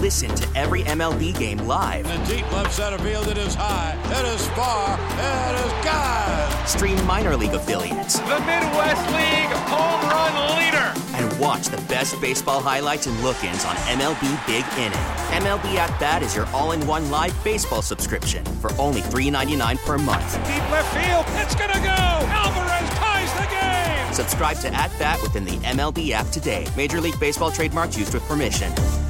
Listen to every MLB game live. In the deep left center field, it is high, it is far, it is gone. Stream minor league affiliates. The Midwest League home run leader. And watch the best baseball highlights and look-ins on MLB Big Inning. MLB At Bat is your all-in-one live baseball subscription for only $3.99 per month. Deep left field, it's gonna go. Alvarez ties the game. Subscribe to At Bat within the MLB app today. Major League Baseball trademarks used with permission.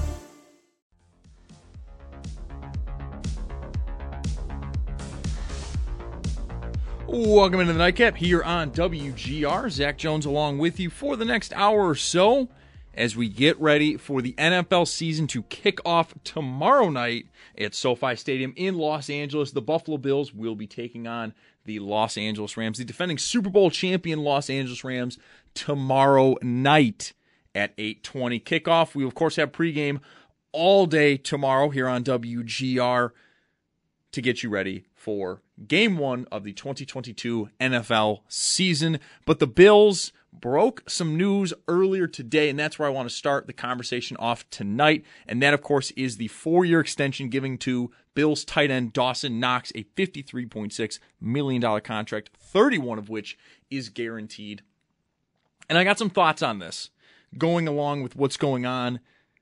Welcome into the Nightcap here on WGR. Zach Jones along with you for the next hour or so as we get ready for the NFL season to kick off tomorrow night at SoFi Stadium in Los Angeles. The Buffalo Bills will be taking on the Los Angeles Rams, the defending Super Bowl champion Los Angeles Rams, tomorrow night at 8:20 kickoff. We, of course, have pregame all day tomorrow here on WGR to get you ready for Game 1 of the 2022 NFL season. But the Bills broke some news earlier today, and that's where I want to start the conversation off tonight. And that, of course, is the 4-year extension giving to Bills tight end Dawson Knox a $53.6 million contract, 31 of which is guaranteed. And I got some thoughts on this, going along with what's going on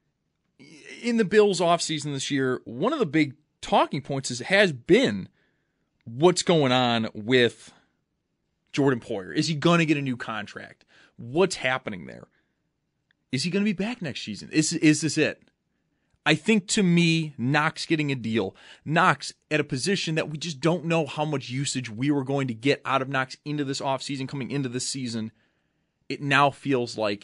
in the Bills offseason this year. One of the big talking points has been what's going on with Jordan Poyer. Is he going to get a new contract? What's happening there? Is he going to be back next season? Is this it? I think, to me, Knox getting a deal. Knox at a position that we just don't know how much usage we were going to get out of Knox into this offseason, coming into this season. It now feels like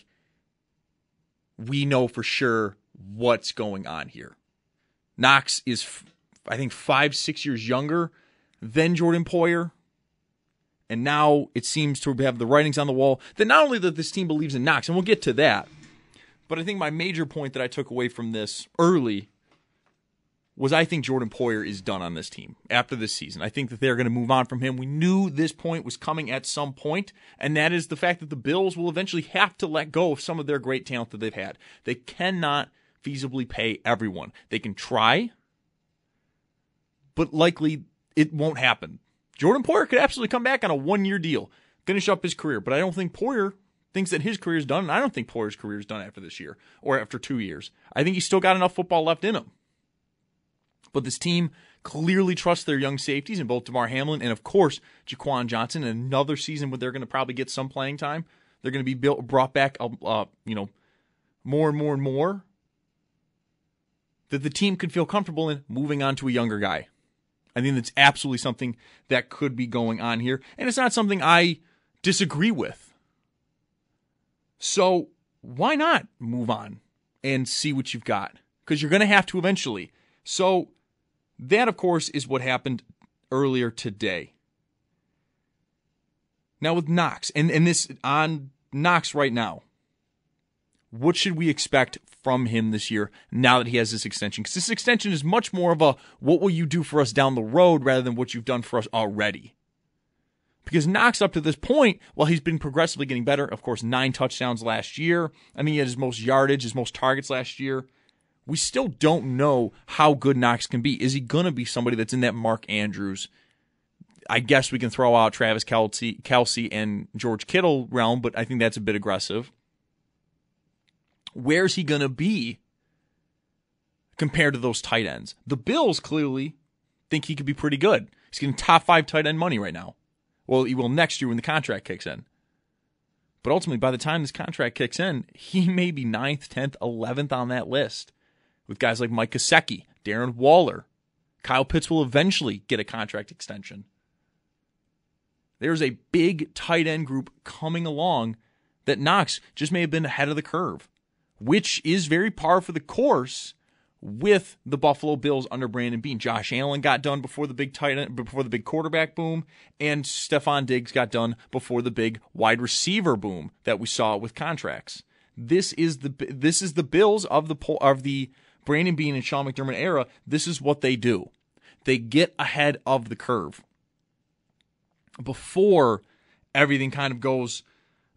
we know for sure what's going on here. Knox is, I think, 5-6 years younger than Jordan Poyer. And now it seems to have the writings on the wall that not only that this team believes in Knox, and we'll get to that, but I think my major point that I took away from this early was I think Jordan Poyer is done on this team after this season. I think that they're going to move on from him. We knew this point was coming at some point, and that is the fact that the Bills will eventually have to let go of some of their great talent that they've had. They cannot feasibly pay everyone. They can try, but likely it won't happen. Jordan Poyer could absolutely come back on a 1-year deal, finish up his career, but I don't think Poyer thinks that his career is done, and I don't think Poyer's career is done after this year or after 2 years. I think he's still got enough football left in him. But this team clearly trusts their young safeties in both Damar Hamlin and, of course, Jaquan Johnson. In another season where they're going to probably get some playing time, they're going to be brought back, more and more and more, that the team could feel comfortable in moving on to a younger guy. I think that's absolutely something that could be going on here. And it's not something I disagree with. So why not move on and see what you've got? Because you're going to have to eventually. So that, of course, is what happened earlier today. Now with Knox, and this on Knox right now, what should we expect from him this year now that he has this extension? Because this extension is much more of a what will you do for us down the road rather than what you've done for us already. Because Knox, up to this point, while he's been progressively getting better, of course, 9 touchdowns last year. I mean, he had his most yardage, his most targets last year. We still don't know how good Knox can be. Is he going to be somebody that's in that Mark Andrews? I guess we can throw out Travis Kelce and George Kittle realm, but I think that's a bit aggressive. Where's he going to be compared to those tight ends? The Bills clearly think he could be pretty good. He's getting top 5 tight end money right now. Well, he will next year when the contract kicks in. But ultimately, by the time this contract kicks in, he may be 9th, 10th, 11th on that list. With guys like Mike Gesicki, Darren Waller. Kyle Pitts will eventually get a contract extension. There's a big tight end group coming along that Knox just may have been ahead of the curve, which is very par for the course with the Buffalo Bills under Brandon Beane. Josh Allen got done before the big tight end, before the big quarterback boom, and Stephon Diggs got done before the big wide receiver boom that we saw with contracts. This is the Bills of the Brandon Beane and Sean McDermott era. This is what they do. They get ahead of the curve before everything kind of goes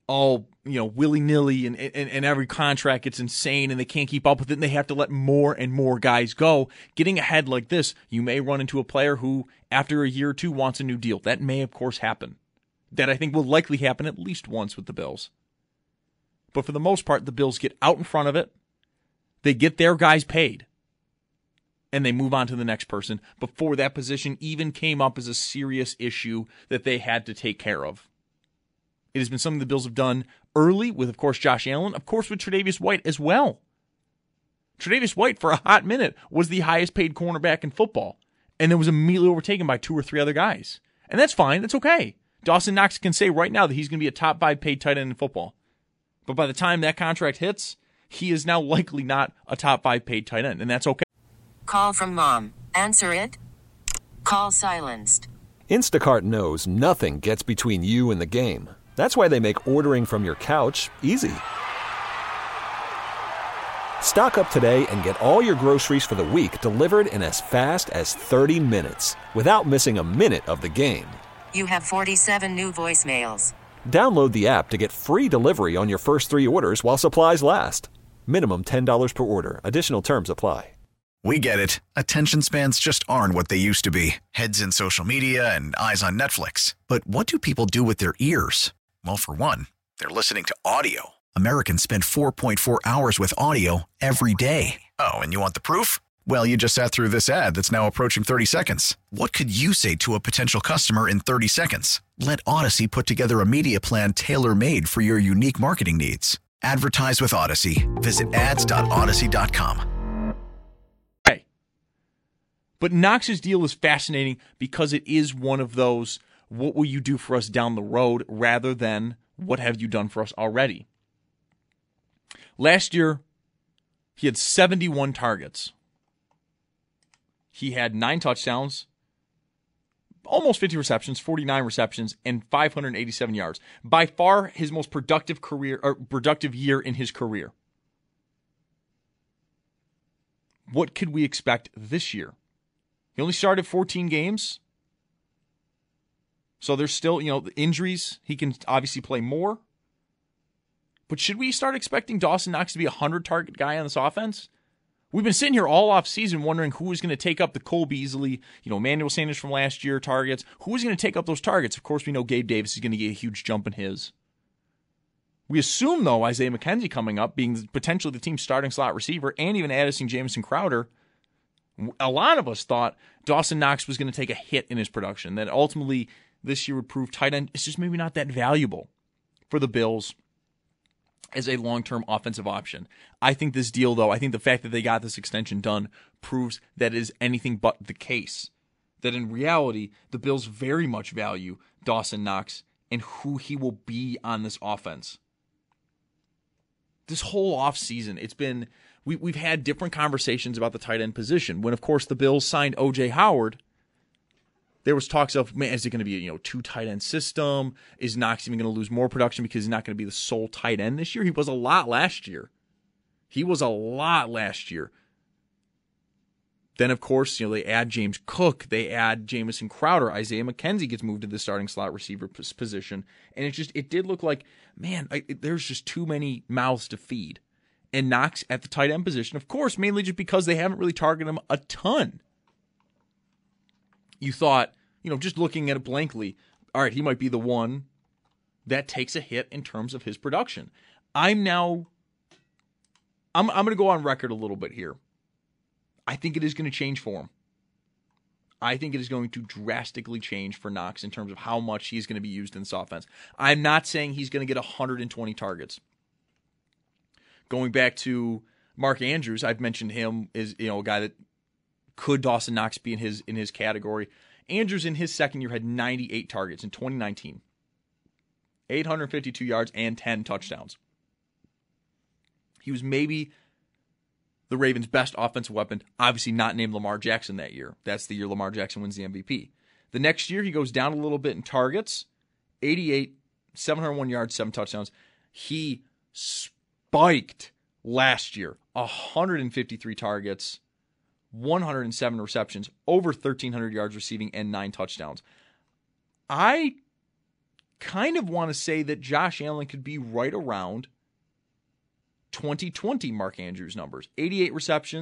all, willy-nilly and every contract gets insane and they can't keep up with it and they have to let more and more guys go. Getting ahead like this, you may run into a player who, after a year or two, wants a new deal. That may, of course, happen. That I think will likely happen at least once with the Bills. But for the most part, the Bills get out in front of it. They get their guys paid. And they move on to the next person before that position even came up as a serious issue that they had to take care of. It has been something the Bills have done early with, of course, Josh Allen, of course, with Tre'Davious White as well. Tre'Davious White, for a hot minute, was the highest paid cornerback in football, and then was immediately overtaken by 2 or 3 other guys. And that's fine. That's okay. Dawson Knox can say right now that he's going to be a top 5 paid tight end in football. But by the time that contract hits, he is now likely not a top 5 paid tight end, and that's okay. Call from mom. Answer it. Call silenced. Instacart knows nothing gets between you and the game. That's why they make ordering from your couch easy. Stock up today and get all your groceries for the week delivered in as fast as 30 minutes without missing a minute of the game. You have 47 new voicemails. Download the app to get free delivery on your first 3 orders while supplies last. Minimum $10 per order. Additional terms apply. We get it. Attention spans just aren't what they used to be. Heads in social media and eyes on Netflix. But what do people do with their ears? Well, for one, they're listening to audio. Americans spend 4.4 hours with audio every day. Oh, and you want the proof? Well, you just sat through this ad that's now approaching 30 seconds. What could you say to a potential customer in 30 seconds? Let Odyssey put together a media plan tailor-made for your unique marketing needs. Advertise with Odyssey. Visit ads.odyssey.com. Okay. But Knox's deal is fascinating because it is one of those, what will you do for us down the road, rather than what have you done for us already. Last year, he had 71 targets. He had 9 touchdowns, almost 50 receptions, 49 receptions, and 587 yards. By far his most productive year in his career. What could we expect this year? He only started 14 games. So there's still, the injuries. He can obviously play more. But should we start expecting Dawson Knox to be a 100-target guy on this offense? We've been sitting here all off season wondering who is going to take up the Cole Beasley, Emmanuel Sanders from last year targets. Who is going to take up those targets? Of course, we know Gabe Davis is going to get a huge jump in his. We assume, though, Isaiah McKenzie coming up, being potentially the team's starting slot receiver, and even adding Jamison Crowder, a lot of us thought Dawson Knox was going to take a hit in his production, that ultimately this year would prove tight end is just maybe not that valuable for the Bills as a long-term offensive option. I think this deal, though, I think the fact that they got this extension done proves that is anything but the case. That in reality, the Bills very much value Dawson Knox and who he will be on this offense. This whole offseason, it's been, we've had different conversations about the tight end position. When, of course, the Bills signed O.J. Howard, there was talks of, man, is it going to be a 2 tight end system? Is Knox even going to lose more production because he's not going to be the sole tight end this year? He was a lot last year. Then, of course, they add James Cook, they add Jamison Crowder, Isaiah McKenzie gets moved to the starting slot receiver position, and it did look like, man, there's just too many mouths to feed. And Knox at the tight end position, of course, mainly just because they haven't really targeted him a ton. You thought, just looking at it blankly, all right, he might be the one that takes a hit in terms of his production. I'm going to go on record a little bit here. I think it is going to change for him. I think it is going to drastically change for Knox in terms of how much he's going to be used in this offense. I'm not saying he's going to get 120 targets. Going back to Mark Andrews, I've mentioned him as a guy that could Dawson Knox be in his category. Andrews in his second year had 98 targets in 2019. 852 yards and 10 touchdowns. He was maybe the Ravens' best offensive weapon, obviously not named Lamar Jackson that year. That's the year Lamar Jackson wins the MVP. The next year, he goes down a little bit in targets. 88, 701 yards, 7 touchdowns. He spiked last year. 153 targets, 107 receptions, over 1,300 yards receiving, and 9 touchdowns. I kind of want to say that Josh Allen could be right around 2020 Mark Andrews numbers. 88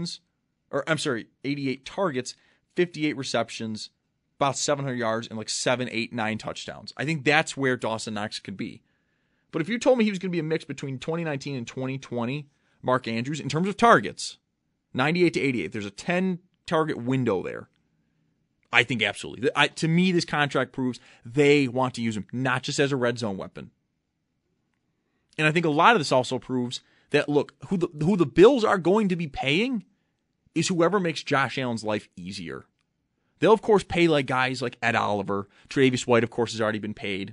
targets, 58 receptions, about 700 yards, and like 7, 8, 9 touchdowns. I think that's where Dawson Knox could be. But if you told me he was going to be a mix between 2019 and 2020 Mark Andrews in terms of targets, 98 to 88, there's a 10-target window there. I think absolutely. To me, this contract proves they want to use him, not just as a red zone weapon. And I think a lot of this also proves that, look, who the Bills are going to be paying is whoever makes Josh Allen's life easier. They'll, of course, pay like guys like Ed Oliver. Tre'Davious White, of course, has already been paid.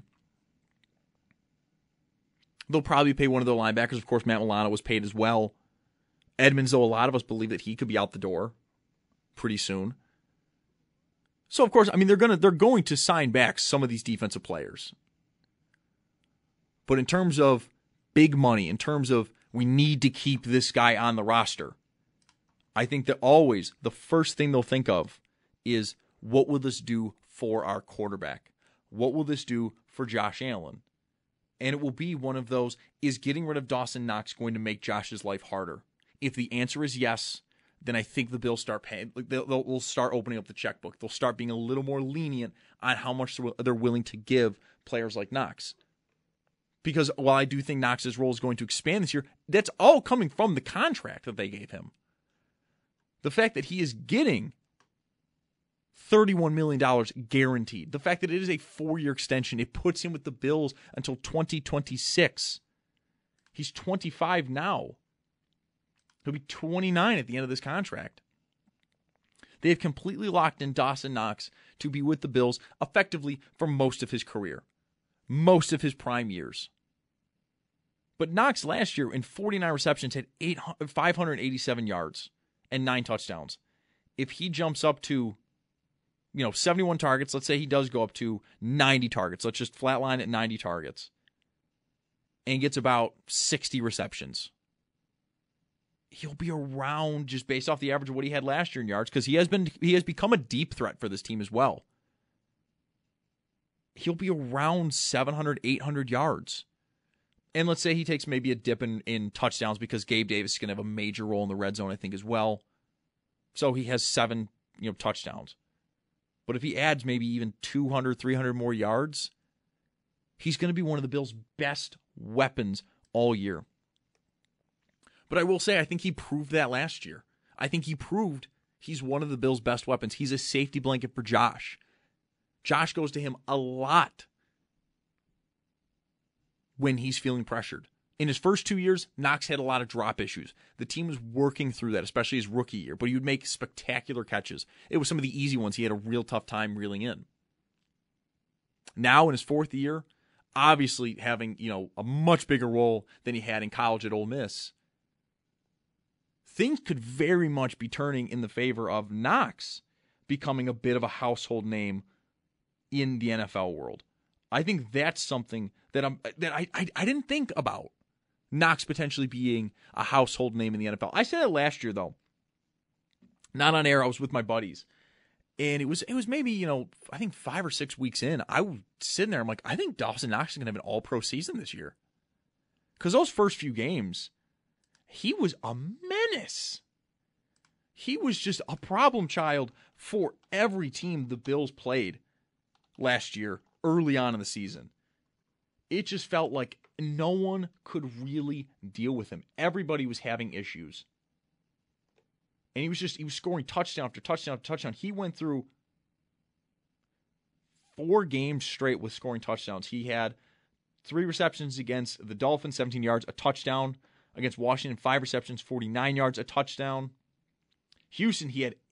They'll probably pay one of their linebackers. Of course, Matt Milano was paid as well. Edmonds, though, a lot of us believe that he could be out the door pretty soon. So, of course, I mean, they're going to sign back some of these defensive players. But in terms of big money, in terms of we need to keep this guy on the roster, I think that always the first thing they'll think of is, what will this do for our quarterback? What will this do for Josh Allen? And it will be one of those, is getting rid of Dawson Knox going to make Josh's life harder? If the answer is yes, then I think the Bills start paying. They'll start opening up the checkbook. They'll start being a little more lenient on how much they're willing to give players like Knox. Because while I do think Knox's role is going to expand this year, that's all coming from the contract that they gave him. The fact that he is getting $31 million guaranteed. The fact that it is a 4-year extension, it puts him with the Bills until 2026. He's 25 now. He'll be 29 at the end of this contract. They have completely locked in Dawson Knox to be with the Bills effectively for most of his career, most of his prime years. But Knox last year in 49 receptions had 587 yards and 9 touchdowns. If he jumps up to 71 targets, let's say he does go up to 90 targets. Let's just flatline at 90 targets. And gets about 60 receptions. He'll be around, just based off the average of what he had last year in yards, because he has become a deep threat for this team as well. He'll be around 700, 800 yards. And let's say he takes maybe a dip in touchdowns because Gabe Davis is going to have a major role in the red zone, I think, as well. So he has 7 touchdowns. But if he adds maybe even 200, 300 more yards, he's going to be one of the Bills' best weapons all year. But I will say, I think he proved that last year. I think he proved he's one of the Bills' best weapons. He's a safety blanket for Josh. Josh goes to him a lot when he's feeling pressured. In his first 2 years, Knox had a lot of drop issues. The team was working through that, especially his rookie year, but he would make spectacular catches. It was some of the easy ones he had a real tough time reeling in. Now in his 4th year, obviously having, a much bigger role than he had in college at Ole Miss, things could very much be turning in the favor of Knox becoming a bit of a household name in the NFL world. I think that's something that I didn't think about. Knox potentially being a household name in the NFL. I said it last year, though. Not on air. I was with my buddies. And it was maybe, I think 5 or 6 weeks in. I was sitting there. I'm like, I think Dawson Knox is going to have an all-pro season this year. Because those first few games, he was a menace. He was just a problem child for every team the Bills played last year, early on in the season. It just felt like no one could really deal with him. Everybody was having issues. And he was scoring touchdown after touchdown after touchdown. He went through 4 games straight with scoring touchdowns. He had 3 receptions against the Dolphins, 17 yards, a touchdown. Against Washington, 5 receptions, 49 yards, a touchdown. Houston, he had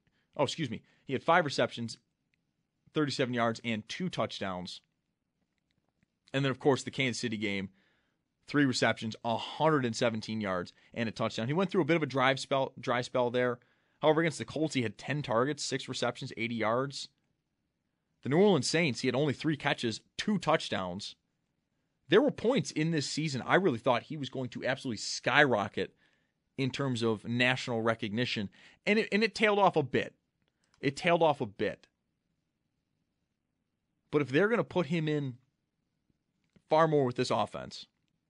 5 receptions, 37 yards, and 2 touchdowns. And then, of course, the Kansas City game, 3 receptions, 117 yards, and a touchdown. He went through a bit of a dry spell there. However, against the Colts, he had 10 targets, 6 receptions, 80 yards. The New Orleans Saints, he had only 3 catches, 2 touchdowns. There were points in this season I really thought he was going to absolutely skyrocket in terms of national recognition, and it tailed off a bit. But if they're going to put him in far more with this offense.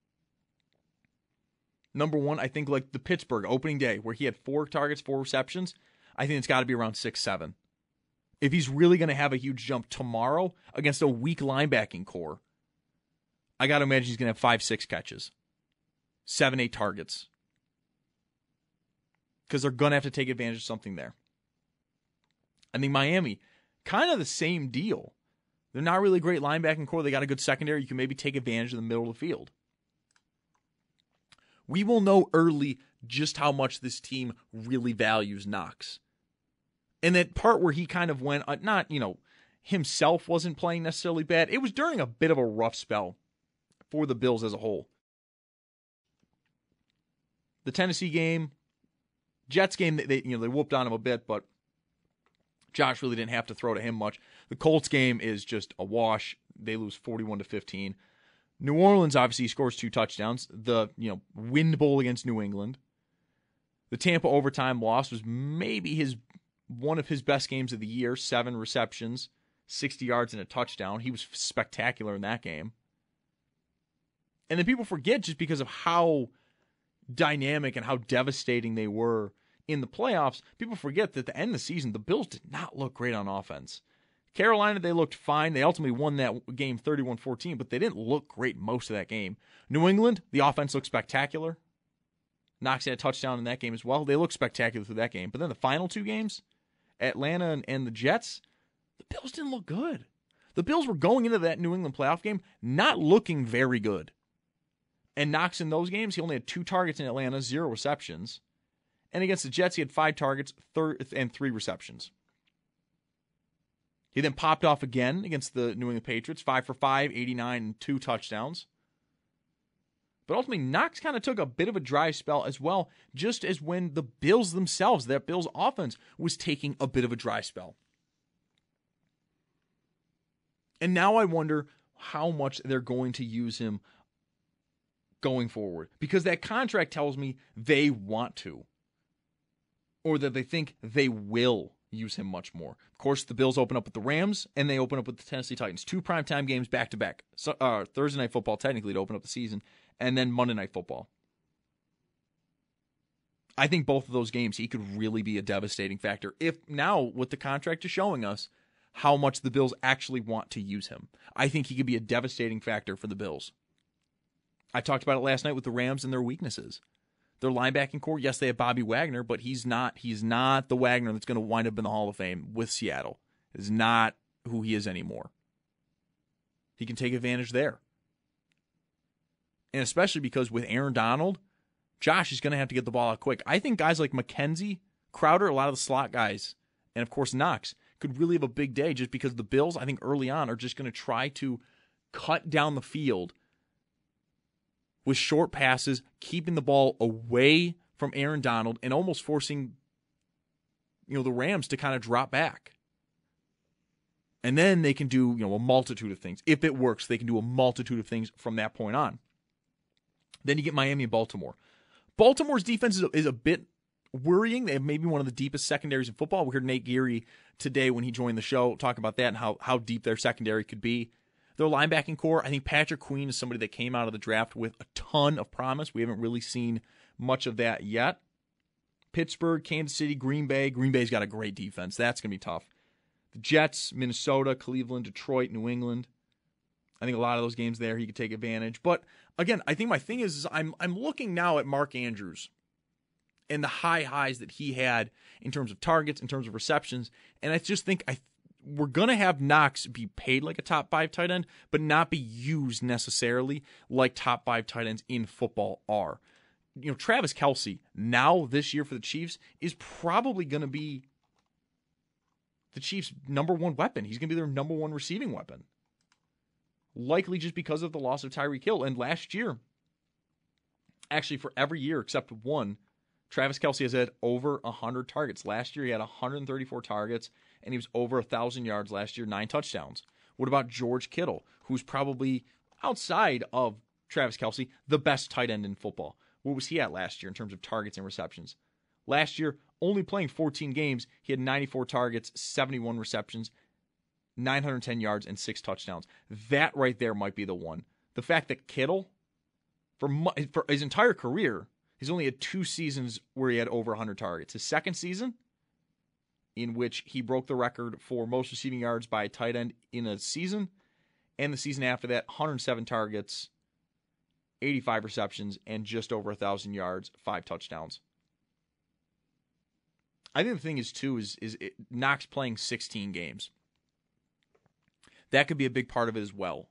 Number one, I think like the Pittsburgh opening day where he had 4 targets, 4 receptions, I think it's got to be around 6, 7. If he's really going to have a huge jump tomorrow against a weak linebacking core, I got to imagine he's going to have 5, 6 catches, 7, 8 targets. Because they're going to have to take advantage of something there. I think Miami, kind of the same deal. They're not really a great linebacking core. They got a good secondary. You can maybe take advantage of the middle of the field. We will know early just how much this team really values Knox. And that part where he kind of went, himself wasn't playing necessarily bad. It was during a bit of a rough spell for the Bills as a whole. The Tennessee game, Jets game, they whooped on him a bit, but Josh really didn't have to throw to him much. The Colts game is just a wash. They lose 41-15. New Orleans obviously scores 2 touchdowns. The wind bowl against New England. The Tampa overtime loss was maybe one of his best games of the year. 7 receptions, 60 yards, and a touchdown. He was spectacular in that game. And then people forget just because of how dynamic and how devastating they were in the playoffs. People forget that at the end of the season, the Bills did not look great on offense. Carolina, they looked fine. They ultimately won that game 31-14, but they didn't look great most of that game. New England, the offense looked spectacular. Knox had a touchdown in that game as well. They looked spectacular through that game. But then the final 2 games, Atlanta and the Jets, the Bills didn't look good. The Bills were going into that New England playoff game not looking very good. And Knox in those games, he only had 2 targets in Atlanta, 0 receptions. And against the Jets, he had 5 targets and 3 receptions. He then popped off again against the New England Patriots, 5 for 5, 89, and 2 touchdowns. But ultimately, Knox kind of took a bit of a dry spell as well, just as when the Bills themselves, that Bills offense, was taking a bit of a dry spell. And now I wonder how much they're going to use him going forward. Because that contract tells me they want to. Or that they think they will use him much more. Of course, the Bills open up with the Rams, and they open up with the Tennessee Titans. 2 primetime games back-to-back. Thursday Night Football, technically, to open up the season, and then Monday Night Football. I think both of those games, he could really be a devastating factor. If now, with the contract is showing us how much the Bills actually want to use him. I think he could be a devastating factor for the Bills. I talked about it last night with the Rams and their weaknesses. Their linebacking core, yes, they have Bobby Wagner, but he's not the Wagner that's going to wind up in the Hall of Fame with Seattle. Is not who he is anymore. He can take advantage there. And especially because with Aaron Donald, Josh is going to have to get the ball out quick. I think guys like McKenzie, Crowder, a lot of the slot guys, and of course Knox, could really have a big day just because the Bills, I think early on, are just going to try to cut down the field with short passes, keeping the ball away from Aaron Donald and almost forcing, the Rams to kind of drop back. And then they can do, a multitude of things. If it works, they can do a multitude of things from that point on. Then you get Miami and Baltimore. Baltimore's defense is a bit worrying. They have maybe one of the deepest secondaries in football. We heard Nate Geary today when he joined the show talk about that and how deep their secondary could be. Their linebacking core, I think Patrick Queen is somebody that came out of the draft with a ton of promise. We haven't really seen much of that yet. Pittsburgh, Kansas City, Green Bay. Green Bay's got a great defense. That's going to be tough. The Jets, Minnesota, Cleveland, Detroit, New England. I think a lot of those games there he could take advantage. But again, I think my thing is I'm looking now at Mark Andrews and the highs that he had in terms of targets, in terms of receptions, and I just think we're going to have Knox be paid like a top 5 tight end, but not be used necessarily like top 5 tight ends in football are. Travis Kelce, now this year for the Chiefs, is probably going to be the Chiefs' number 1 weapon. He's going to be their number 1 receiving weapon. Likely just because of the loss of Tyreek Hill. And last year, actually for every year except one, Travis Kelce has had over 100 targets. Last year he had 134 targets, and he was over 1,000 yards last year, 9 touchdowns. What about George Kittle, who's probably, outside of Travis Kelce, the best tight end in football? What was he at last year in terms of targets and receptions? Last year, only playing 14 games, he had 94 targets, 71 receptions, 910 yards, and 6 touchdowns. That right there might be the one the fact that Kittle, for his entire career, he's only had 2 seasons where he had over 100 targets. His second season, in which he broke the record for most receiving yards by a tight end in a season, and the season after that, 107 targets, 85 receptions, and just over 1,000 yards, 5 touchdowns. I think the thing is, too, is Knox playing 16 games. That could be a big part of it as well.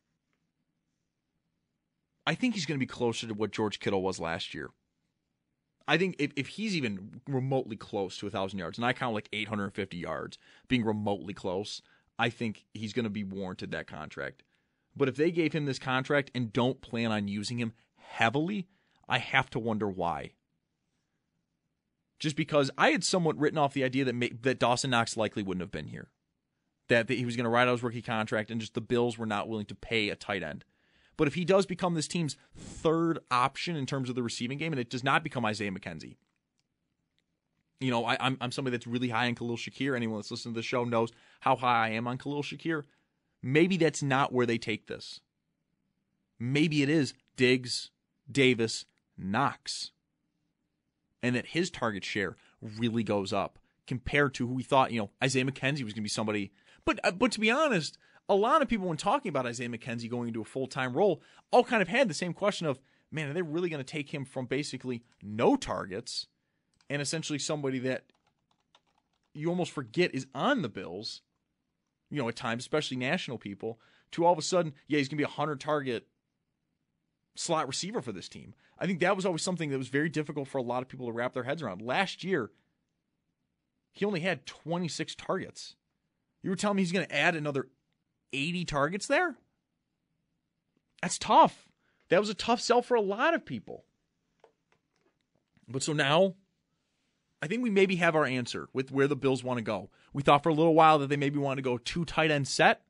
I think he's going to be closer to what George Kittle was last year. I think if he's even remotely close to 1,000 yards, and I count like 850 yards being remotely close, I think he's going to be warranted that contract. But if they gave him this contract and don't plan on using him heavily, I have to wonder why. Just because I had somewhat written off the idea that Dawson Knox likely wouldn't have been here. That he was going to ride out his rookie contract, and just the Bills were not willing to pay a tight end. But if he does become this team's third option in terms of the receiving game, and it does not become Isaiah McKenzie. You know, I'm somebody that's really high on Khalil Shakir. Anyone that's listening to the show knows how high I am on Khalil Shakir. Maybe that's not where they take this. Maybe it is Diggs, Davis, Knox. And that his target share really goes up compared to who we thought, Isaiah McKenzie was going to be somebody. But to be honest, a lot of people, when talking about Isaiah McKenzie going into a full-time role, all kind of had the same question of, man, are they really going to take him from basically no targets and essentially somebody that you almost forget is on the Bills, at times, especially national people, to all of a sudden, he's going to be a 100-target slot receiver for this team. I think that was always something that was very difficult for a lot of people to wrap their heads around. Last year, he only had 26 targets. You were telling me he's going to add another 80 targets there? That's tough. That was a tough sell for a lot of people. But so now, I think we maybe have our answer with where the Bills want to go. We thought for a little while that they maybe wanted to go 2 tight end set.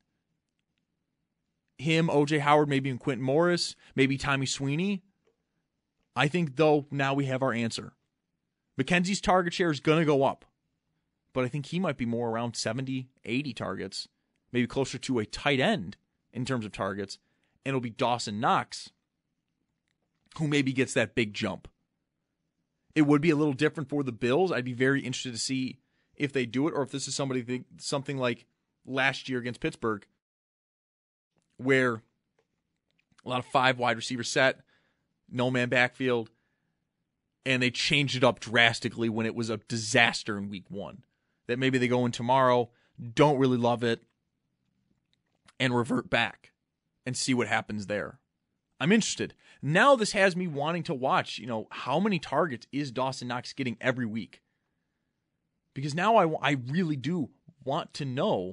Him, O.J. Howard, maybe even Quentin Morris, maybe Tommy Sweeney. I think, though, now we have our answer. McKenzie's target share is going to go up. But I think he might be more around 70, 80 targets, maybe closer to a tight end in terms of targets. And it'll be Dawson Knox who maybe gets that big jump. It would be a little different for the Bills. I'd be very interested to see if they do it, or if this is something like last year against Pittsburgh, where a lot of 5 wide receiver set, no man backfield, and they changed it up drastically when it was a disaster in week 1. That maybe they go in tomorrow, don't really love it, and revert back and see what happens there. I'm interested. Now this has me wanting to watch, how many targets is Dawson Knox getting every week? Because now I really do want to know,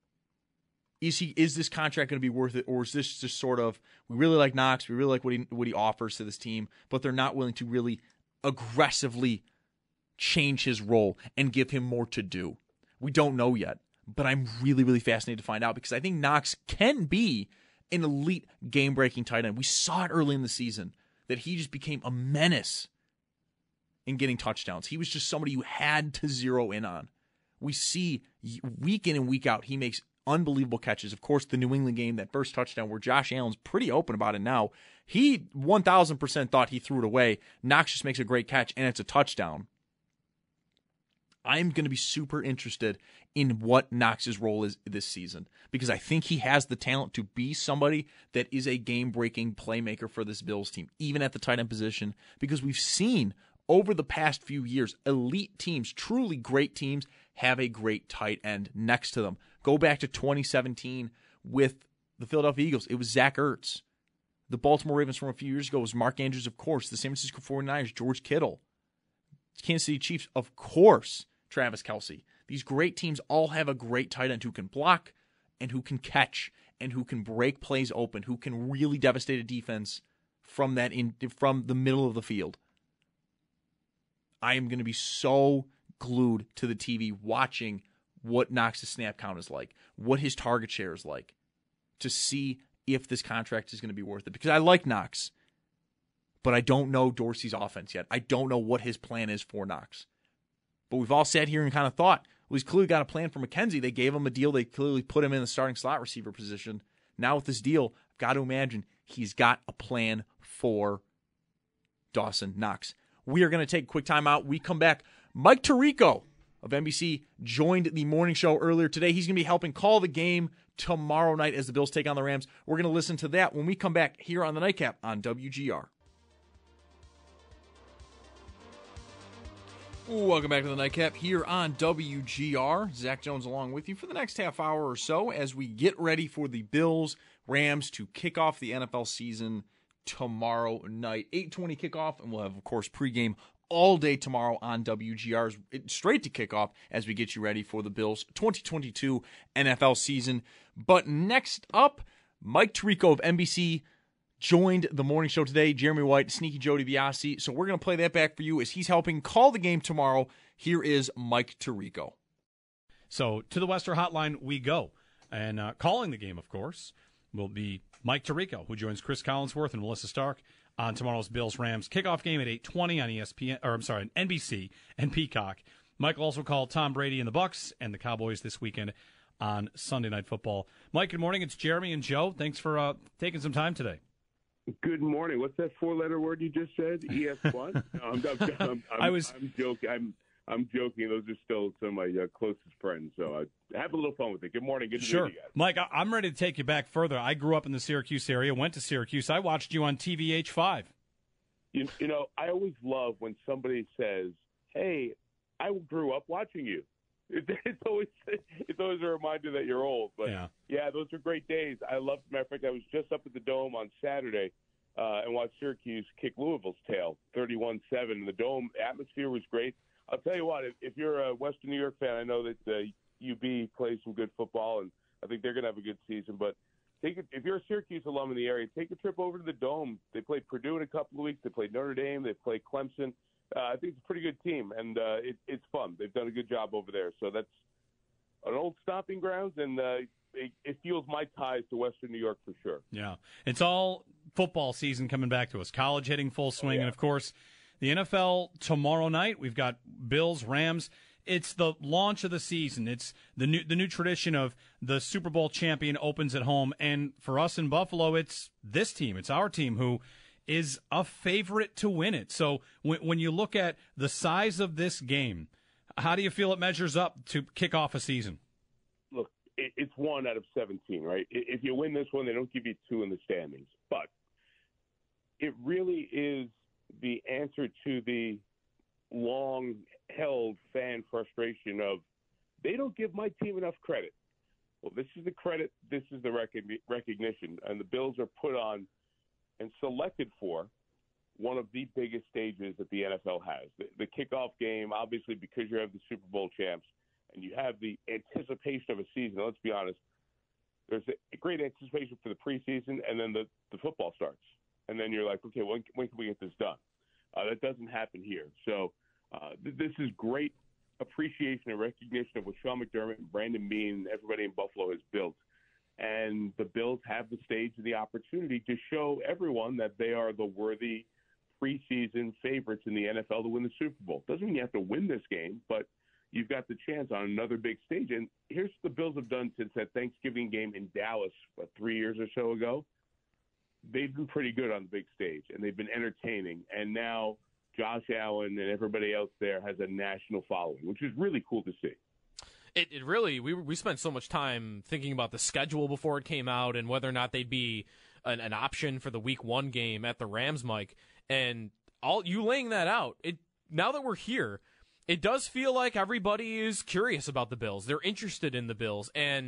is this contract going to be worth it, or is this just sort of, we really like Knox, we really like what he offers to this team, but they're not willing to really aggressively change his role and give him more to do. We don't know yet, but I'm really, really fascinated to find out, because I think Knox can be an elite game-breaking tight end. We saw it early in the season that he just became a menace in getting touchdowns. He was just somebody you had to zero in on. We see week in and week out, he makes unbelievable catches. Of course, the New England game, that first touchdown where Josh Allen's pretty open about it now. He 1,000% thought he threw it away. Knox just makes a great catch, and it's a touchdown. I'm going to be super interested in what Knox's role is this season, because I think he has the talent to be somebody that is a game-breaking playmaker for this Bills team, even at the tight end position, because we've seen over the past few years, elite teams, truly great teams, have a great tight end next to them. Go back to 2017 with the Philadelphia Eagles. It was Zach Ertz. The Baltimore Ravens from a few years ago was Mark Andrews, of course. The San Francisco 49ers, George Kittle. Kansas City Chiefs, of course, Travis Kelce. These great teams all have a great tight end who can block and who can catch and who can break plays open, who can really devastate a defense from the middle of the field. I am going to be so glued to the TV watching what Knox's snap count is like, what his target share is like, to see if this contract is going to be worth it. Because I like Knox, but I don't know Dorsey's offense yet. I don't know what his plan is for Knox. But we've all sat here and kind of thought, well, he's clearly got a plan for McKenzie. They gave him a deal. They clearly put him in the starting slot receiver position. Now with this deal, I've got to imagine he's got a plan for Dawson Knox. We are going to take a quick time out. We come back. Mike Tirico of NBC joined the morning show earlier today. He's going to be helping call the game tomorrow night as the Bills take on the Rams. We're going to listen to that when we come back here on the Nightcap on WGR. Welcome back to the Nightcap here on WGR. Zach Jones along with you for the next half hour or so as we get ready for the Bills-Rams to kick off the NFL season tomorrow night. 8:20 kickoff, and we'll have, of course, pregame all day tomorrow on WGR's straight to kickoff as we get you ready for the Bills' 2022 NFL season. But next up, Mike Tirico of NBC joined the morning show today. Jeremy White, Sneaky Joe DiBiase. So we're going to play that back for you as he's helping call the game tomorrow. Here is Mike Tirico. So to the Western Hotline we go. And calling the game, of course, will be Mike Tirico, who joins Chris Collinsworth and Melissa Stark on tomorrow's Bills-Rams kickoff game at 8:20 on ESPN, or I'm sorry, NBC and Peacock. Mike will also call Tom Brady and the Bucs and the Cowboys this weekend on Sunday Night Football. Mike, good morning. It's Jeremy and Joe. Thanks for taking some time today. Good morning. What's that four-letter word you just said? ES1? No, I'm joking. I'm joking. Those are still some of my closest friends, so I have a little fun with it. Good morning. Good to meet you guys. Mike, I'm ready to take you back further. I grew up in the Syracuse area, went to Syracuse. I watched you on TVH5. You know, I always love when somebody says, hey, I grew up watching you. It's always a reminder that you're old. But, yeah, those are great days. I love, as a matter of fact, I was just up at the Dome on Saturday and watched Syracuse kick Louisville's tail, 31-7. The Dome atmosphere was great. I'll tell you what, if you're a Western New York fan, I know that UB plays some good football, and I think they're going to have a good season. But if you're a Syracuse alum in the area, take a trip over to the Dome. They played Purdue in a couple of weeks. They played Notre Dame. They played Clemson. I think it's a pretty good team, and it's fun. They've done a good job over there. So that's an old stomping grounds, and it fuels my ties to Western New York for sure. Yeah. It's all football season coming back to us. College hitting full swing, and, of course, the NFL tomorrow night. We've got Bills, Rams. It's the launch of the season. It's the new tradition of the Super Bowl champion opens at home. And for us in Buffalo, it's this team. It's our team who is a favorite to win it. So when you look at the size of this game, how do you feel it measures up to kick off a season? Look, it's 1 out of 17, right? If you win this one, they don't give you 2 in the standings. But it really is the answer to the long-held fan frustration of they don't give my team enough credit. Well, this is the credit. This is the recognition. And the Bills are put on and selected for one of the biggest stages that the NFL has. The kickoff game, obviously, because you have the Super Bowl champs and you have the anticipation of a season. Let's be honest. There's a great anticipation for the preseason, and then the football starts. And then you're like, okay, when can we get this done? That doesn't happen here. So this is great appreciation and recognition of what Sean McDermott and Brandon Beane and everybody in Buffalo has built. And the Bills have the stage and the opportunity to show everyone that they are the worthy preseason favorites in the NFL to win the Super Bowl. Doesn't mean you have to win this game, but you've got the chance on another big stage. And here's what the Bills have done since that Thanksgiving game in Dallas 3 years or so ago. They've been pretty good on the big stage, and they've been entertaining. And now Josh Allen and everybody else there has a national following, which is really cool to see. It really, we spent so much time thinking about the schedule before it came out and whether or not they'd be an option for the Week 1 game at the Rams, Mike. And you laying that out, now that we're here, it does feel like everybody is curious about the Bills. They're interested in the Bills. And,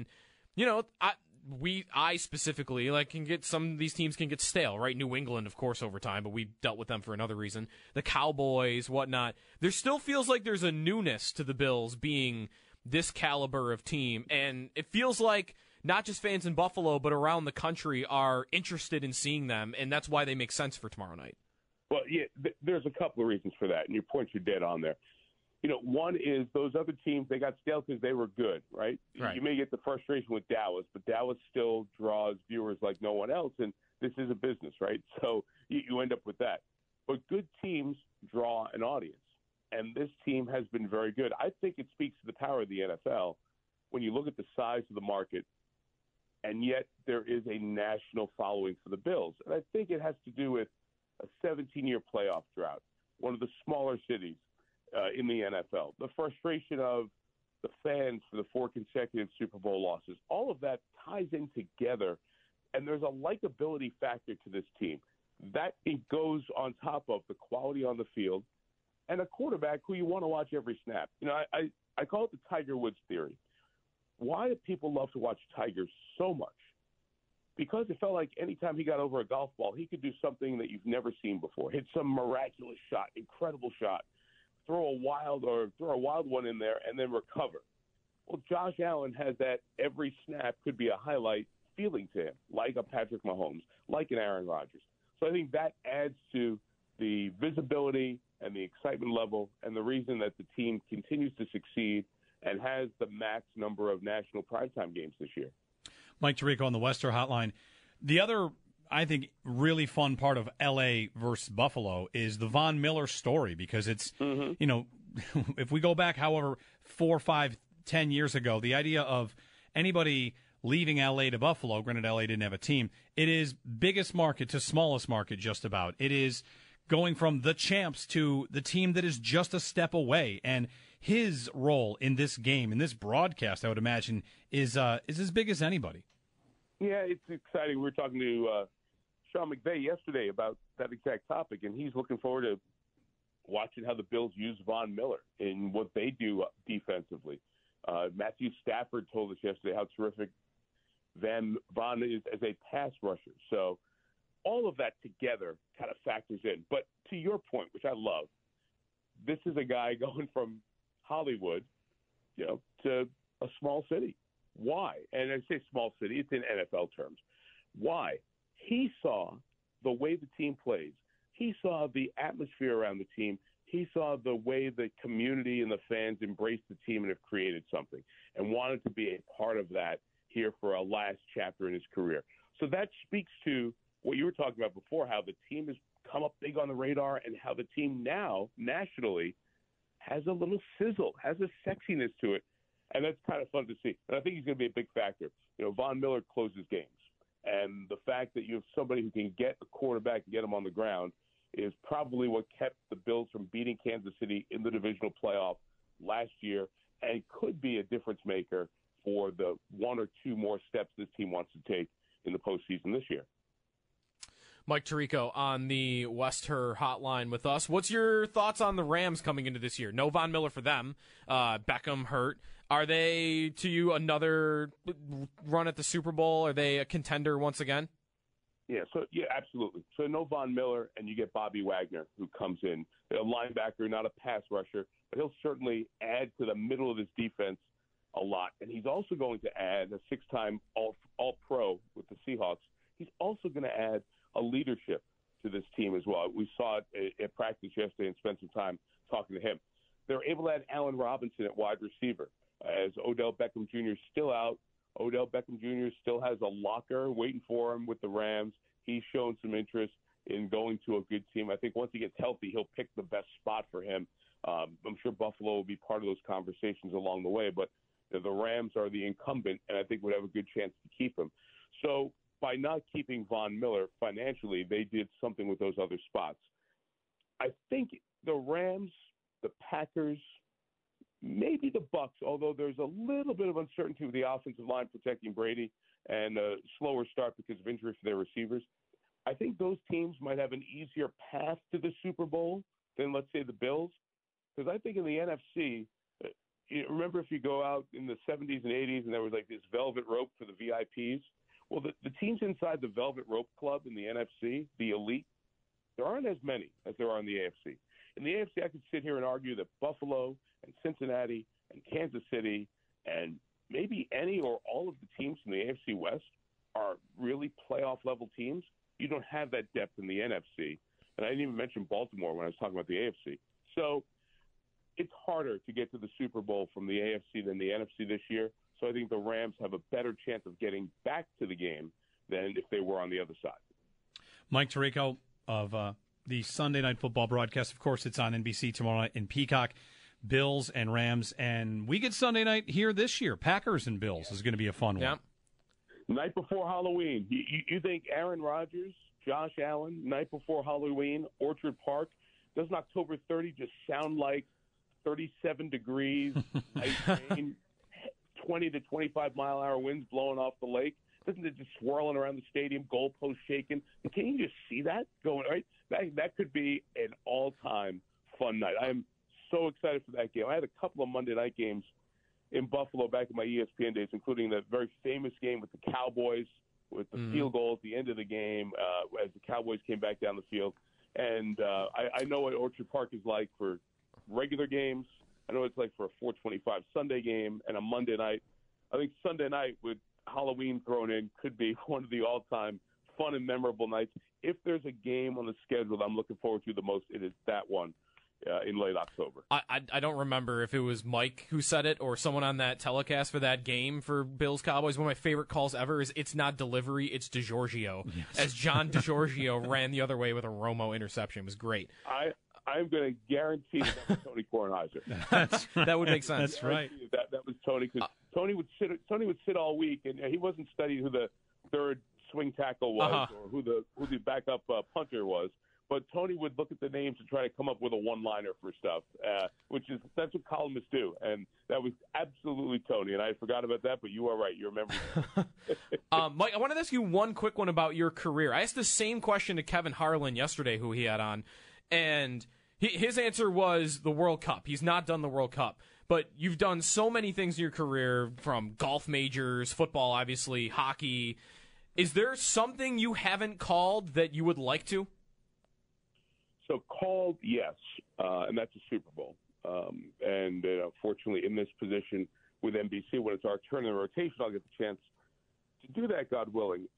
I specifically can get some of these teams can get stale, right? New England, of course, over time, but we dealt with them for another reason. The Cowboys, whatnot. There still feels like there's a newness to the Bills being this caliber of team, and it feels like not just fans in Buffalo, but around the country are interested in seeing them, and that's why they make sense for tomorrow night. Well, yeah, there's a couple of reasons for that, and your points are dead on there. One is those other teams, they got stale because they were good, right? You may get the frustration with Dallas, but Dallas still draws viewers like no one else, and this is a business, right? So you end up with that. But good teams draw an audience, and this team has been very good. I think it speaks to the power of the NFL when you look at the size of the market and yet there is a national following for the Bills. And I think it has to do with a 17-year playoff drought, one of the smaller cities in the NFL, the frustration of the fans for the 4 consecutive Super Bowl losses. All of that ties in together, and there's a likability factor to this team. That it goes on top of the quality on the field and a quarterback who you want to watch every snap. You know, I call it the Tiger Woods theory. Why do people love to watch Tiger so much? Because it felt like anytime he got over a golf ball, he could do something that you've never seen before. Hit some miraculous shot, incredible shot, throw a wild one in there, and then recover. Well, Josh Allen has that every snap could be a highlight feeling to him, like a Patrick Mahomes, like an Aaron Rodgers. So I think that adds to the visibility and the excitement level and the reason that the team continues to succeed and has the max number of national primetime games this year. Mike Tirico on the Wester Hotline. The other, I think, really fun part of L.A. versus Buffalo is the Von Miller story, because it's, you know, if we go back, however, 4, 5, 10 years ago, the idea of anybody leaving L.A. to Buffalo, granted L.A. didn't have a team, it is biggest market to smallest market just about. It is going from the champs to the team that is just a step away. And his role in this game, in this broadcast, I would imagine, is as big as anybody. Yeah, it's exciting. We were talking to Sean McVay yesterday about that exact topic, and he's looking forward to watching how the Bills use Von Miller in what they do defensively. Matthew Stafford told us yesterday how terrific Von is as a pass rusher. So all of that together kind of factors in. But to your point, which I love, this is a guy going from Hollywood, you know, to a small city. Why? And I say small city, it's in NFL terms. Why? He saw the way the team plays. He saw the atmosphere around the team. He saw the way the community and the fans embraced the team and have created something and wanted to be a part of that here for a last chapter in his career. So that speaks to what you were talking about before, how the team has come up big on the radar and how the team now nationally has a little sizzle, has a sexiness to it. And that's kind of fun to see. And I think he's going to be a big factor. You know, Von Miller closes games. And the fact that you have somebody who can get a quarterback and get him on the ground is probably what kept the Bills from beating Kansas City in the divisional playoff last year, and could be a difference maker for the 1 or 2 more steps this team wants to take in the postseason this year. Mike Tirico on the Wester Hotline with us. What's your thoughts on the Rams coming into this year? No Von Miller for them. Beckham hurt. Are they, to you, another run at the Super Bowl? Are they a contender once again? Yeah, absolutely. So no Von Miller, and you get Bobby Wagner, who comes in, a linebacker, not a pass rusher, but he'll certainly add to the middle of this defense a lot. And he's also going to add a 6-time All-Pro with the Seahawks. He's also going to add a leadership to this team as well. We saw it at practice yesterday and spent some time talking to him. They're able to add Allen Robinson at wide receiver. As Odell Beckham Jr. is still out, Odell Beckham Jr. still has a locker waiting for him with the Rams. He's shown some interest in going to a good team. I think once he gets healthy, he'll pick the best spot for him. I'm sure Buffalo will be part of those conversations along the way, but the Rams are the incumbent, and I think would have a good chance to keep him. So by not keeping Von Miller financially, they did something with those other spots. I think the Rams, the Packers, maybe the Bucs, although there's a little bit of uncertainty with the offensive line protecting Brady and a slower start because of injury for their receivers. I think those teams might have an easier path to the Super Bowl than, let's say, the Bills. Because I think in the NFC, remember if you go out in the 70s and 80s and there was like this velvet rope for the VIPs? Well, the teams inside the velvet rope club in the NFC, the elite, there aren't as many as there are in the AFC. In the AFC, I could sit here and argue that Buffalo and Cincinnati and Kansas City and maybe any or all of the teams from the AFC West are really playoff-level teams. You don't have that depth in the NFC. And I didn't even mention Baltimore when I was talking about the AFC. So it's harder to get to the Super Bowl from the AFC than the NFC this year. So I think the Rams have a better chance of getting back to the game than if they were on the other side. Mike Tirico of the Sunday Night Football broadcast. Of course, it's on NBC tomorrow night in Peacock. Bills and Rams. And we get Sunday night here this year. Packers and Bills is going to be a fun one. Night before Halloween, you think Aaron Rodgers, Josh Allen, night before Halloween, Orchard Park, doesn't October 30 just sound like 37 degrees, ice rain, 20 to 25-mile-an-hour winds blowing off the lake? Doesn't it just swirling around the stadium, goalposts shaking? And can you just see that going, right? That could be an all-time fun night. I am so excited for that game. I had a couple of Monday night games in Buffalo back in my ESPN days, including the very famous game with the Cowboys, with the field goal at the end of the game as the Cowboys came back down the field. And I know what Orchard Park is like for regular games. I know what it's like for a 425 Sunday game and a Monday night. I think Sunday night with Halloween thrown in could be one of the all-time fun and memorable nights. If there's a game on the schedule that I'm looking forward to the most, it is that one. In late October. I don't remember if it was Mike who said it or someone on that telecast for that game for Bills Cowboys. One of my favorite calls ever is it's not delivery, it's DiGiorgio. Yes. As John DiGiorgio ran the other way with a Romo interception. It was great. I'm going to guarantee that was Tony Kornheiser. That would make sense. That's right. That was Tony, because Tony would sit all week, and he wasn't studying who the third swing tackle was or who the backup punter was. But Tony would look at the names and try to come up with a one-liner for stuff, that's what columnists do. And that was absolutely Tony. And I forgot about that, but you are right. You remember. Mike, I wanted to ask you one quick one about your career. I asked the same question to Kevin Harlan yesterday, who he had on, and his answer was the World Cup. He's not done the World Cup. But you've done so many things in your career, from golf majors, football, obviously, hockey. Is there something you haven't called that you would like to? So called, yes, and that's a Super Bowl. And fortunately, in this position with NBC, when it's our turn in the rotation, I'll get the chance to do that, God willing.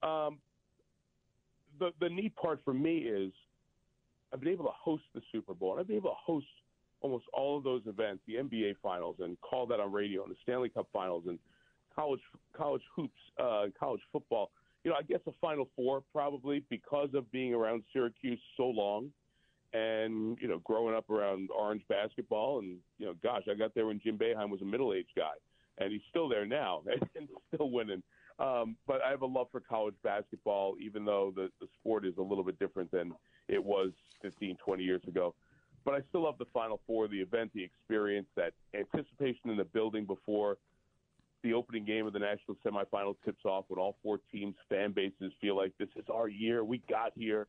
The neat part for me is I've been able to host the Super Bowl, and I've been able to host almost all of those events, the NBA Finals, and call that on radio, and the Stanley Cup Finals, and college hoops, college football. I guess a Final Four probably, because of being around Syracuse so long. And, growing up around Orange basketball, and, gosh, I got there when Jim Boeheim was a middle-aged guy, and he's still there now and still winning. But I have a love for college basketball, even though the sport is a little bit different than it was 15, 20 years ago. But I still love the Final Four, the event, the experience, that anticipation in the building before the opening game of the national semifinal tips off, when all four teams' fan bases feel like this is our year, we got here.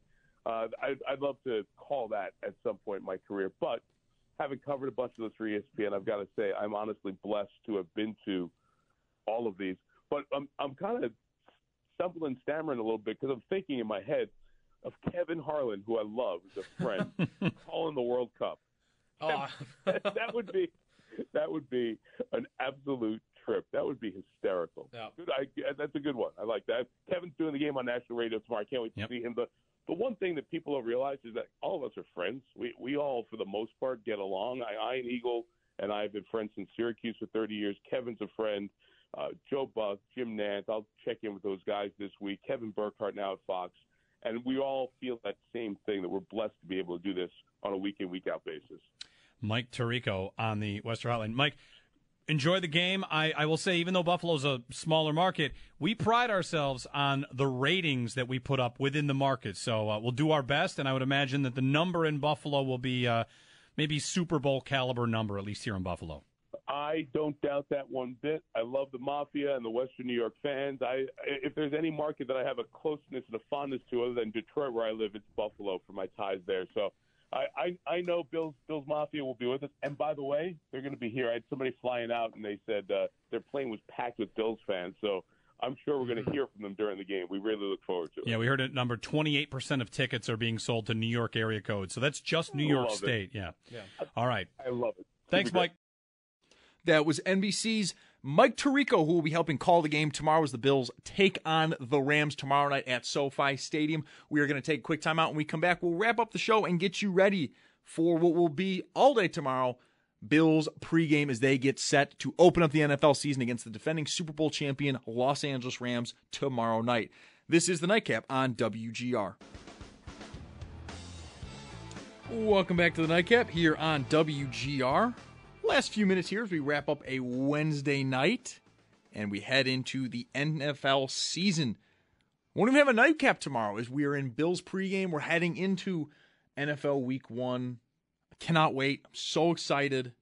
I'd love to call that at some point in my career, but having covered a bunch of those for ESPN, I've got to say I'm honestly blessed to have been to all of these. But I'm kind of stumbling, stammering a little bit, because I'm thinking in my head of Kevin Harlan, who I love, who's a friend, calling the World Cup. Oh. That would be an absolute trip. That would be hysterical. Yeah. That's a good one. I like that. Kevin's doing the game on national radio tomorrow. I can't wait to see him. The one thing that people don't realize is that all of us are friends. We all, for the most part, get along. Ian Eagle and I have been friends since Syracuse for 30 years. Kevin's a friend. Joe Buck, Jim Nantz. I'll check in with those guys this week. Kevin Burkhardt now at Fox. And we all feel that same thing, that we're blessed to be able to do this on a week-in, week-out basis. Mike Tirico on the Western Hotline. Mike, enjoy the game. I will say, even though Buffalo's a smaller market, we pride ourselves on the ratings that we put up within the market. So we'll do our best, and I would imagine that the number in Buffalo will be maybe Super Bowl caliber number, at least here in Buffalo. I don't doubt that one bit. I love the Mafia and the Western New York fans. If there's any market that I have a closeness and a fondness to other than Detroit, where I live, it's Buffalo for my ties there. So I know Bill's Mafia will be with us. And by the way, they're going to be here. I had somebody flying out, and they said their plane was packed with Bills fans. So I'm sure we're going to hear from them during the game. We really look forward to it. Yeah, we heard a number 28% of tickets are being sold to New York area code. So that's just New York State. Yeah. All right. I love it. Thanks, Mike. That was NBC's Mike Tirico, who will be helping call the game tomorrow as the Bills take on the Rams tomorrow night at SoFi Stadium. We are going to take a quick time out. When we come back, we'll wrap up the show and get you ready for what will be all day tomorrow, Bills pregame, as they get set to open up the NFL season against the defending Super Bowl champion Los Angeles Rams tomorrow night. This is the Nightcap on WGR. Welcome back to the Nightcap here on WGR. Last few minutes here as we wrap up a Wednesday night. and we head into the NFL season. Won't even have a nightcap tomorrow as we are in Bills pregame. We're heading into NFL Week 1. I cannot wait. I'm so excited.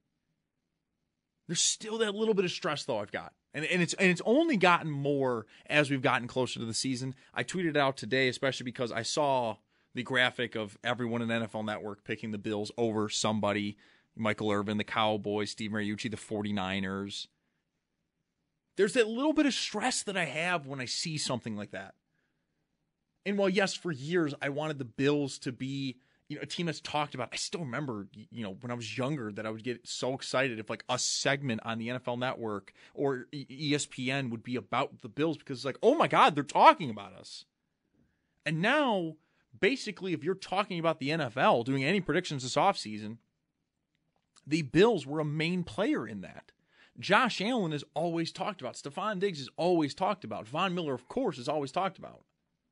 There's still that little bit of stress, though, I've got. And it's only gotten more as we've gotten closer to the season. I tweeted out today, especially because I saw the graphic of everyone in NFL Network picking the Bills over somebody. Michael Irvin, the Cowboys, Steve Mariucci, the 49ers. There's that little bit of stress that I have when I see something like that. And while, yes, for years I wanted the Bills to be, a team that's talked about, I still remember, when I was younger that I would get so excited if like a segment on the NFL Network or ESPN would be about the Bills because it's like, oh my God, they're talking about us. And now, basically, if you're talking about the NFL, doing any predictions this offseason, the Bills were a main player in that. Josh Allen is always talked about. Stephon Diggs is always talked about. Von Miller, of course, is always talked about.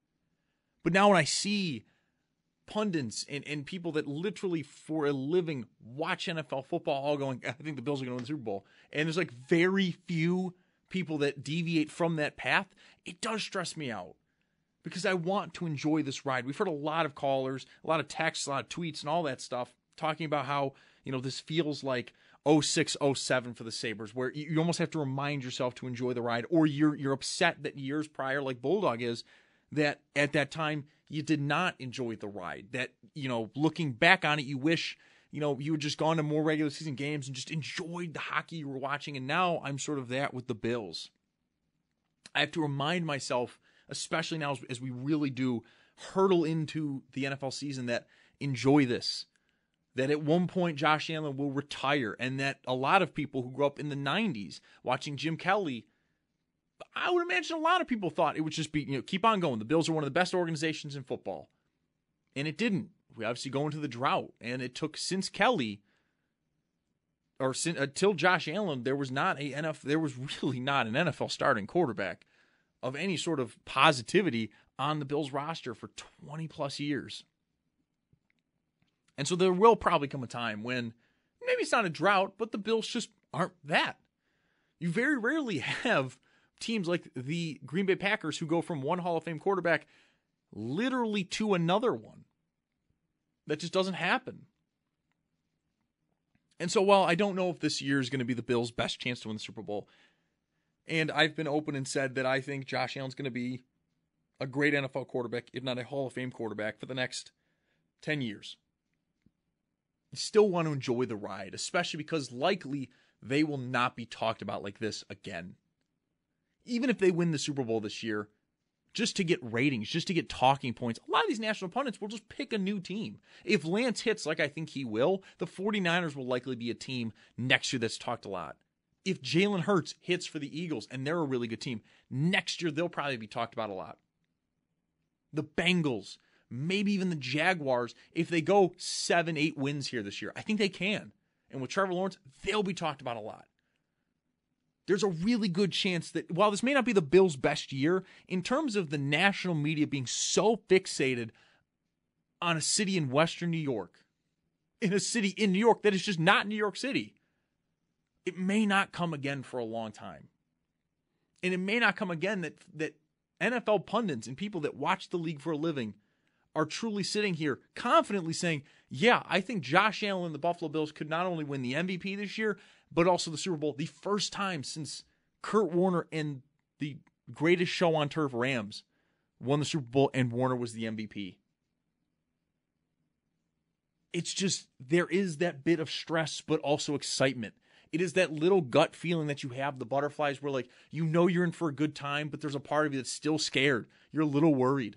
But now when I see pundits and people that literally for a living watch NFL football all going, I think the Bills are going to win the Super Bowl. And there's like very few people that deviate from that path. It does stress me out because I want to enjoy this ride. We've heard a lot of callers, a lot of texts, a lot of tweets and all that stuff talking about how, this feels like 06, 07 for the Sabres, where you almost have to remind yourself to enjoy the ride, or you're upset that years prior, like Bulldog is, that at that time you did not enjoy the ride. That, looking back on it, you wish, you had just gone to more regular season games and just enjoyed the hockey you were watching. And now I'm sort of that with the Bills. I have to remind myself, especially now as we really do hurtle into the NFL season, that enjoy this. That at one point Josh Allen will retire, and that a lot of people who grew up in the 90s watching Jim Kelly, I would imagine a lot of people thought it would just be, keep on going. The Bills are one of the best organizations in football. And it didn't. We obviously go into the drought, and it took since Kelly, or until Josh Allen, there was really not an NFL starting quarterback of any sort of positivity on the Bills roster for 20 plus years. And so there will probably come a time when maybe it's not a drought, but the Bills just aren't that. You very rarely have teams like the Green Bay Packers who go from one Hall of Fame quarterback literally to another one. That just doesn't happen. And so while I don't know if this year is going to be the Bills' best chance to win the Super Bowl, and I've been open and said that I think Josh Allen's going to be a great NFL quarterback, if not a Hall of Fame quarterback, for the next 10 years. I still want to enjoy the ride, especially because likely they will not be talked about like this again. Even if they win the Super Bowl this year, just to get ratings, just to get talking points, a lot of these national pundits will just pick a new team. If Lance hits like I think he will, the 49ers will likely be a team next year that's talked a lot. If Jalen Hurts hits for the Eagles and they're a really good team, next year they'll probably be talked about a lot. The Bengals, maybe even the Jaguars, if they go 7-8 wins here this year, I think they can. And with Trevor Lawrence, they'll be talked about a lot. There's a really good chance that while this may not be the Bills' best year, in terms of the national media being so fixated on a city in Western New York, in a city in New York that is just not New York City, it may not come again for a long time. And it may not come again that NFL pundits and people that watch the league for a living are truly sitting here confidently saying, yeah, I think Josh Allen and the Buffalo Bills could not only win the MVP this year, but also the Super Bowl, the first time since Kurt Warner and the greatest show on turf, Rams, won the Super Bowl and Warner was the MVP. It's just, there is that bit of stress, but also excitement. It is that little gut feeling that you have, the butterflies, where like, you're in for a good time, but there's a part of you that's still scared. You're a little worried.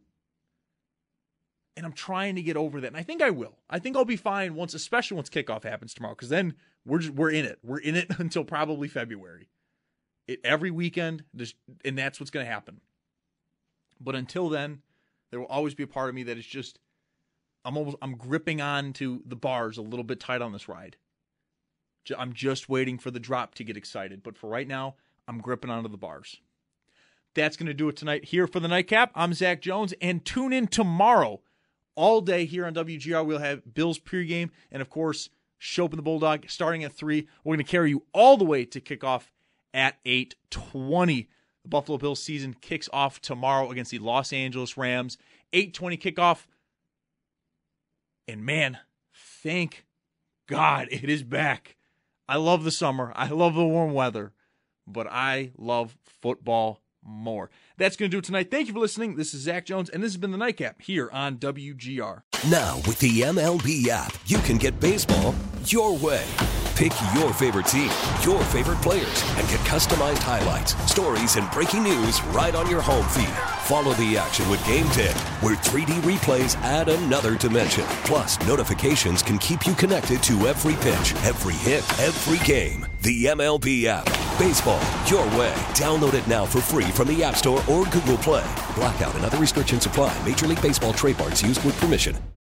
And I'm trying to get over that. And I think I will. I think I'll be fine especially once kickoff happens tomorrow, because then we're in it. We're in it until probably February. Every weekend, and that's what's going to happen. But until then, there will always be a part of me that is just, I'm gripping on to the bars a little bit tight on this ride. I'm just waiting for the drop to get excited. But for right now, I'm gripping onto the bars. That's going to do it tonight here for the Nightcap. I'm Zach Jones, and tune in tomorrow. All day here on WGR, we'll have Bills pregame and, of course, Schopp and the Bulldog starting at 3. We're going to carry you all the way to kickoff at 8:20. The Buffalo Bills season kicks off tomorrow against the Los Angeles Rams. 8:20 kickoff. And man, thank God it is back. I love the summer. I love the warm weather. But I love football more. That's going to do it tonight. Thank you for listening. This is Zach Jones, and this has been the Nightcap here on WGR. Now, with the MLB app, you can get baseball your way. Pick your favorite team, your favorite players, and get customized highlights, stories, and breaking news right on your home feed. Follow the action with Game 10, where 3D replays add another dimension. Plus, notifications can keep you connected to every pitch, every hit, every game. The MLB app. Baseball your way. Download it now for free from the App Store or Google Play. Blackout and other restrictions apply. Major League Baseball trademarks used with permission.